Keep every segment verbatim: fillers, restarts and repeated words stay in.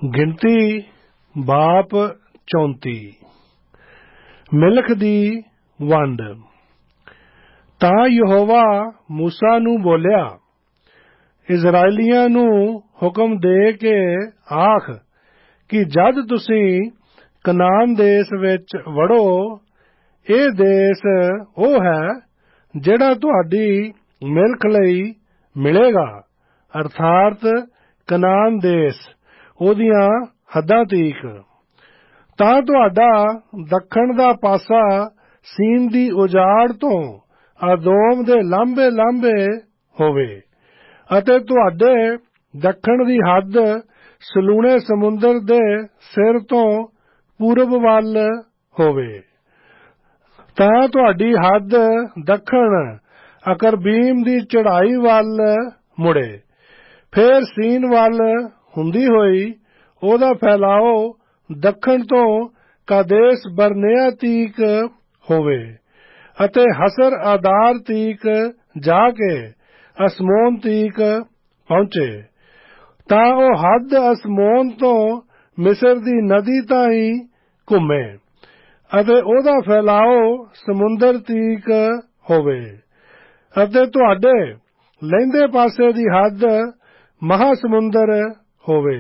ਗਿਣਤੀ ਬਾਪ ਚੌਂਤੀ। ਮਿਲਖ ਦੀ ਵੰਡ। ਤਾਂ ਯਹੋਵਾ ਮੂਸਾ ਨੂੰ ਬੋਲਿਆ, ਇਜ਼ਰਾਈਲੀਆਂ ਨੂੰ ਹੁਕਮ ਦੇ ਕੇ ਆਖ ਕਿ ਜਦ ਤੁਸੀਂ ਕਨਾਨ ਦੇਸ਼ ਵਿੱਚ ਵੜੋ, ਇਹ ਦੇਸ਼ ਉਹ ਹੈ ਜਿਹੜਾ ਤੁਹਾਡੀ ਮਿਲਖ ਲਈ ਮਿਲੇਗਾ, ਅਰਥਾਤ ਕਨਾਨ ਦੇਸ਼, ਉਹਦੀਆਂ ਹੱਦਾਂ ਤੀਕ। ਤਾਂ ਤੁਹਾਡਾ ਦੱਖਣ ਦਾ ਪਾਸਾ ਸੀਨ ਦੀ ਉਜਾੜ ਤੋਂ ਆਦੋਮ ਦੇ ਲਾਂਭੇ ਲਾਂਭੇ ਹੋਵੇ, ਅਤੇ ਤੁਹਾਡੇ ਦੱਖਣ ਦੀ ਹੱਦ ਸਲੂਣੇ ਸਮੁੰਦਰ ਦੇ ਸਿਰ ਤੋਂ ਪੂਰਬ ਵੱਲ ਹੋਵੇ। ਤਾਂ ਤੁਹਾਡੀ ਹੱਦ ਦੱਖਣ ਅਕਰਬੀਮ ਦੀ ਚੜ੍ਹਾਈ ਵੱਲ ਮੁੜੇ, ਫਿਰ ਸੀਨ ਵੱਲ ਹੁੰਦੀ ਹੋਈ ਉਹਦਾ ਫੈਲਾਓ ਦੱਖਣ ਤੋਂ ਕਾਦੇਸ ਬਰਨੇਆ ਤੀਕ ਹੋਵੇ, ਅਤੇ ਹਸਰ ਆਦਾਰ ਤੀਕ ਜਾ ਕੇ ਅਸਮੋਨ ਤੀਕ ਪਹੁੰਚੇ। ਤਾਂ ਉਹ ਹੱਦ ਅਸਮੋਨ ਤੋਂ ਮਿਸਰ ਦੀ ਨਦੀ ਤਾਈਂ ਘੁੰਮੇ, ਅਤੇ ਉਹਦਾ ਫੈਲਾਓ ਸਮੁੰਦਰ ਤੀਕ ਹੋਵੇ, ਅਤੇ ਤੁਹਾਡੇ ਲਹਿੰਦੇ ਪਾਸੇ ਦੀ ਹੱਦ ਮਹਾਸਮੁੰਦਰ ਹੋਵੇ।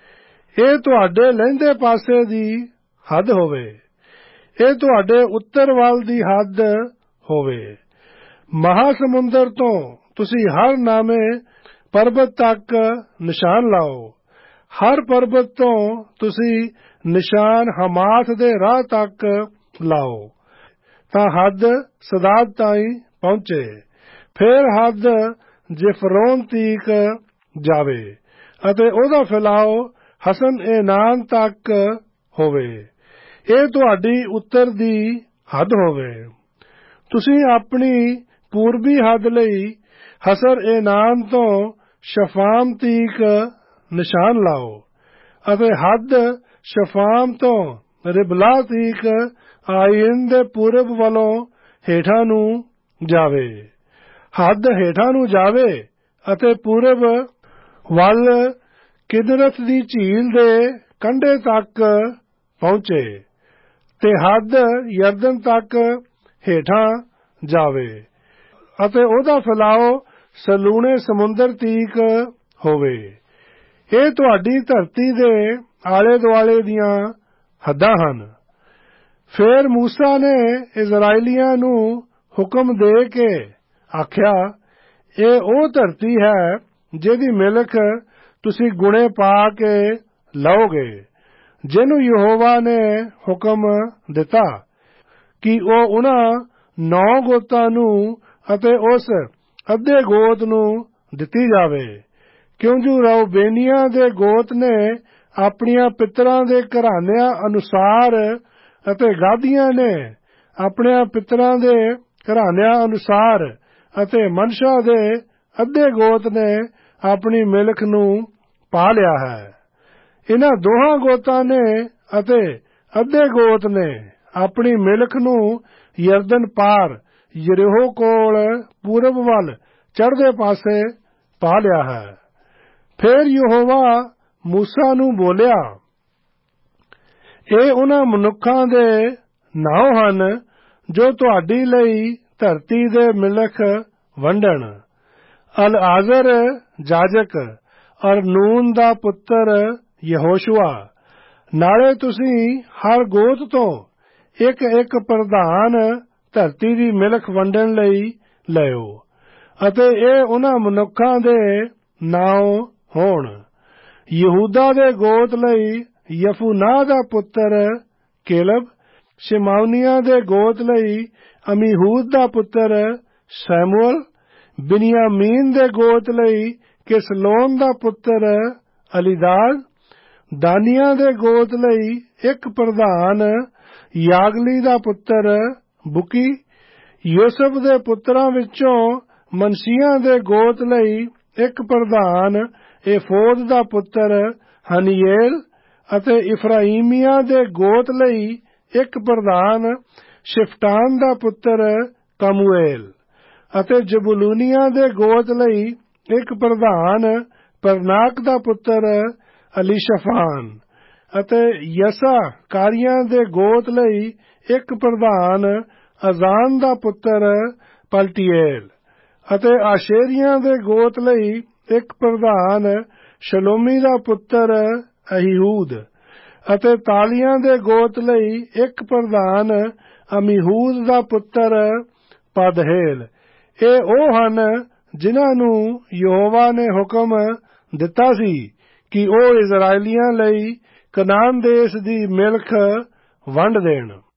ਇਹ ਤੁਹਾਡੇ ਲਹਿੰਦੇ ਪਾਸੇ ਦੀ ਹੱਦ ਹੋਵੇ। ਇਹ ਤੁਹਾਡੇ ਉੱਤਰ ਵੱਲ ਦੀ ਹੱਦ ਹੋਵੇ। ਮਹਾਸਮੁੰਦਰ ਤੋਂ ਤੁਸੀਂ ਹਰ ਨਾਮੇ ਪਰਬਤ ਤੱਕ ਨਿਸ਼ਾਨ ਲਾਓ। ਹਰ ਪਰਬਤ ਤੋਂ ਤੁਸੀਂ ਨਿਸ਼ਾਨ ਹਮਾਥ ਦੇ ਰਾਹ ਤੱਕ ਲਾਓ, ਤਾਂ ਹੱਦ ਸਦਾਦ ਤਾਈਂ ਪਹੁੰਚੇ। ਫਿਰ ਹੱਦ ਜਿਫਰੋਨ ਤੀਕ ਜਾਵੇ, ਅਤੇ ਉਹਦਾ ਫੈਲਾਓ ਹਸਨ ਏਨਾਨ ਤੱਕ ਹੋਵੇ। ਇਹ ਤੁਹਾਡੀ ਉੱਤਰ ਦੀ ਹੱਦ ਹੋਵੇ। ਤੁਸੀਂ ਆਪਣੀ ਪੂਰਬੀ ਹੱਦ ਲਈ ਹਸਰ ਏਨਾਨ ਤੋਂ ਸ਼ਫਾਮ ਤੀਕ ਨਿਸ਼ਾਨ ਲਾਓ, ਅਤੇ ਹੱਦ ਸ਼ਫਾਮ ਤੋਂ ਰਿਬਲਾ ਤੀਕ ਆਇਨ ਦੇ ਪੂਰਬ ਵੱਲੋਂ ਹੇਠਾਂ ਨੂੰ ਜਾਵੇ। ਹੱਦ ਹੇਠਾਂ ਨੂੰ ਜਾਵੇ ਅਤੇ ਪੂਰਬ ਵੱਲ ਕਿਦਰਤ ਦੀ ਝੀਲ ਦੇ ਕੰਢੇ ਤੱਕ ਪਹੁੰਚੇ, ਤੇ ਹੱਦ ਯਰਦਨ ਤੱਕ ਹੇਠਾਂ ਜਾਵੇ, ਅਤੇ ਉਹਦਾ ਫੈਲਾਓ ਸਲੂਣੇ ਸਮੁੰਦਰ ਤੀਕ ਹੋਵੇ। ਇਹ ਤੁਹਾਡੀ ਧਰਤੀ ਦੇ ਆਲੇ ਦੁਆਲੇ ਦੀਆਂ ਹੱਦਾਂ ਹਨ। ਫਿਰ ਮੂਸਾ ਨੇ ਇਜ਼ਰਾਈਲੀਆਂ ਨੂੰ ਹੁਕਮ ਦੇ ਕੇ ਆਖਿਆ, ਇਹ ਉਹ ਧਰਤੀ ਹੈ ਜਿਹਦੀ ਮਿਲਖ ਤੁਸੀਂ ਗੁਣੇ ਪਾ ਕੇ ਲਓਗੇ, ਜਿਹਨੂੰ ਯਹੋਵਾ ਨੇ ਹੁਕਮ ਦਿੱਤਾ ਕਿ ਉਹ ਉਹਨਾਂ ਨੌ ਗੋਤਾਂ ਨੂੰ ਅਤੇ ਉਸ ਅੱਧੇ ਗੋਤ ਨੂੰ ਦਿੱਤੀ ਜਾਵੇ, ਕਿਉਂਕਿ ਰਊਬੇਨੀਆਂ ਦੇ ਗੋਤ ਨੇ ਆਪਣੀਆਂ ਪਿਤਰਾਂ ਦੇ ਘਰਾਨਿਆਂ ਅਨੁਸਾਰ, ਅਤੇ ਗਾਦੀਆਂ ਨੇ ਆਪਣਿਆਂ ਪਿਤਰਾਂ ਦੇ ਘਰਾਨਿਆਂ ਅਨੁਸਾਰ, ਅਤੇ ਮਨਸ਼ਾ ਦੇ ਅੱਧੇ ਗੋਤ ਨੇ ਆਪਣੀ ਮਿਲਖ ਨੂੰ ਪਾ ਲਿਆ ਹੈ। ਇਹਨਾਂ ਦੋਹਾਂ ਗੋਤਾਂ ਨੇ ਅਤੇ ਅੱਧੇ ਗੋਤ ਨੇ ਆਪਣੀ ਮਿਲਖ ਨੂੰ ਯਰਦਨ ਪਾਰ ਯਰੀਹੋ ਕੋਲ ਪੂਰਬ ਵੱਲ ਚੜ੍ਹਦੇ ਪਾਸੇ ਪਾ ਲਿਆ ਹੈ। ਫਿਰ ਯਹੋਵਾ ਮੂਸਾ ਨੂੰ ਬੋਲਿਆ, ਇਹ ਉਹਨਾਂ ਮਨੁੱਖਾਂ ਦੇ ਨਾਮ ਹਨ ਜੋ ਤੁਹਾਡੀ ਲਈ ਧਰਤੀ ਦੇ ਮਿਲਖ ਵੰਡਣ। ਅਲਆਜ਼ਰ ਜਾਜਕ ਔਰ ਨੂਨ ਦਾ ਪੁੱਤਰ ਯਹੋਸ਼ੂਆ। ਨਾਲੇ ਤੁਸੀਂ ਹਰ ਗੋਤ ਤੋਂ ਇੱਕ ਇੱਕ ਪ੍ਰਧਾਨ ਧਰਤੀ ਦੀ ਮਿਲਖ ਵੰਡਣ ਲਈ ਲਿਓ, ਅਤੇ ਇਹ ਉਹਨਾਂ ਮਨੁੱਖਾਂ ਦੇ ਨਾਮ ਹੋਣ। ਯਹੂਦਾ ਦੇ ਗੋਤ ਲਈ ਯਫੂਨਾਹ ਦਾ ਪੁੱਤਰ ਕੇਲਬ। ਸ਼ਿਮੌਨੀਆਂ ਦੇ ਗੋਤ ਲਈ ਅਮੀਹੂਦ ਦਾ ਪੁੱਤਰ ਸ਼ਮੂਏਲ। ਬਿਨਯਾਮੀਨ ਦੇ ਗੋਤ ਲਈ ਕਿਸਲੋਨ ਦਾ ਪੁੱਤਰ ਅਲੀਦਾਦ। ਦਾਨੀਆਂ ਦੇ ਗੋਤ ਲਈ ਇੱਕ ਪ੍ਰਧਾਨ ਯਾਗਲੀ ਦਾ ਪੁੱਤਰ ਬੁਕੀ। ਯੂਸਫ ਦੇ ਪੁੱਤਰਾਂ ਵਿੱਚੋਂ ਮਨਸ਼ੀਆਂ ਦੇ ਗੋਤ ਲਈ ਇੱਕ ਪ੍ਰਧਾਨ ਏਫੋਦ ਦਾ ਪੁੱਤਰ ਹਨੀਏਲ, ਅਤੇ ਇਫਰਾਈਮੀਆਂ ਦੇ ਗੋਤ ਲਈ ਇੱਕ ਪ੍ਰਧਾਨ ਸ਼ਿਫਟਾਨ ਦਾ ਪੁੱਤਰ ਕਮੂਏਲ, ਅਤੇ ਜ਼ਬੂਲੂਨੀਆਂ ਦੇ ਗੋਤ ਲਈ ਇੱਕ ਪ੍ਰਧਾਨ ਪਰਨਾਕ ਦਾ ਪੁੱਤਰ ਅਲੀਸ਼ਾਫਾਨ। ਅਤੇ ਯਸਾਕਾਰੀਆਂ ਦੇ ਗੋਤ ਲਈ ਇੱਕ ਪ੍ਰਧਾਨ ਅਜ਼ਾਨ ਦਾ ਪੁੱਤਰ ਪਲਟੀਏਲ। ਅਤੇ ਆਸ਼ੇਰੀਆਂ ਦੇ ਗੋਤ ਲਈ ਇੱਕ ਪ੍ਰਧਾਨ ਸ਼ਲੋਮੀ ਦਾ ਪੁੱਤਰ ਅਹੀਹੂਦ। ਅਤੇ ਤਾਲੀਆਂ ਦੇ ਗੋਤ ਲਈ ਇੱਕ ਪ੍ਰਧਾਨ ਅਮੀਹੂਦ ਦਾ ਪੁੱਤਰ ਪਦਹੇਲ। ਇਹ ਉਹ ਹਨ ਜਿਨ੍ਹਾਂ ਨੂੰ ਯਹੋਵਾ ਨੇ ਹੁਕਮ ਦਿੱਤਾ ਸੀ ਕਿ ਉਹ ਇਜ਼ਰਾਈਲੀਆਂ ਲਈ ਕਨਾਨ ਦੇਸ਼ ਦੀ ਮਿਲਖ ਵੰਡ ਦੇਣ।